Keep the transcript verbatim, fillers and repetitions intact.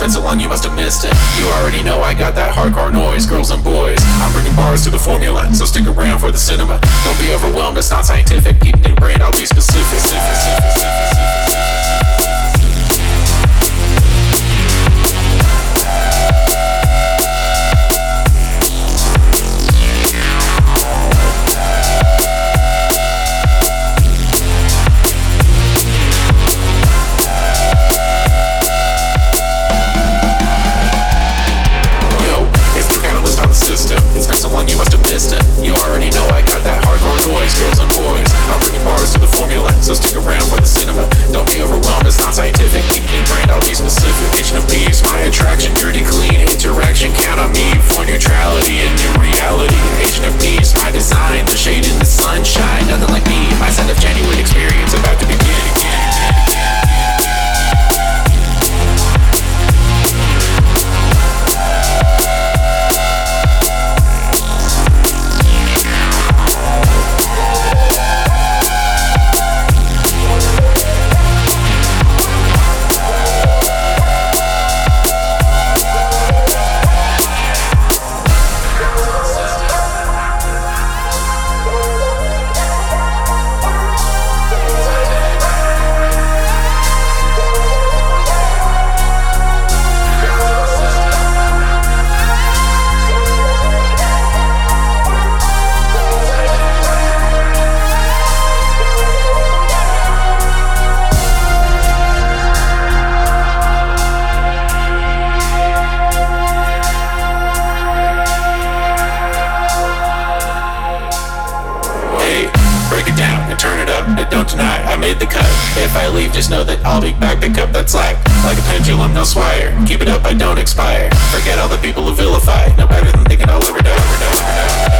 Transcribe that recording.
been so long you must have missed it. You already know I got that hardcore noise, girls and boys. I'm bringing bars to the formula, so stick around for the cinema. Don't be overwhelmed, it's not scientific. Keep it in brand, I'll be specific. It's been so long you must have missed it. You already know I got that hardcore noise, girls and boys. I'm bringing bars to the formula, so stick around for the cinema. Don't be overwhelmed, it's not scientific. Keep it in brand, I'll be specific. H and B's my attraction, dirty clean interaction. Count on me for neutrality and new reality. H and B's my design, the shade in the sunshine. Nothing like me, my set of genuine experience about to begin. Break it down and turn it up, and don't deny I made the cut. If I leave, just know that I'll be back, pick up that slack. Like a pendulum, no swire. Keep it up, I don't expire. Forget all the people who vilify. No better than thinking I'll ever die, ever die, ever die.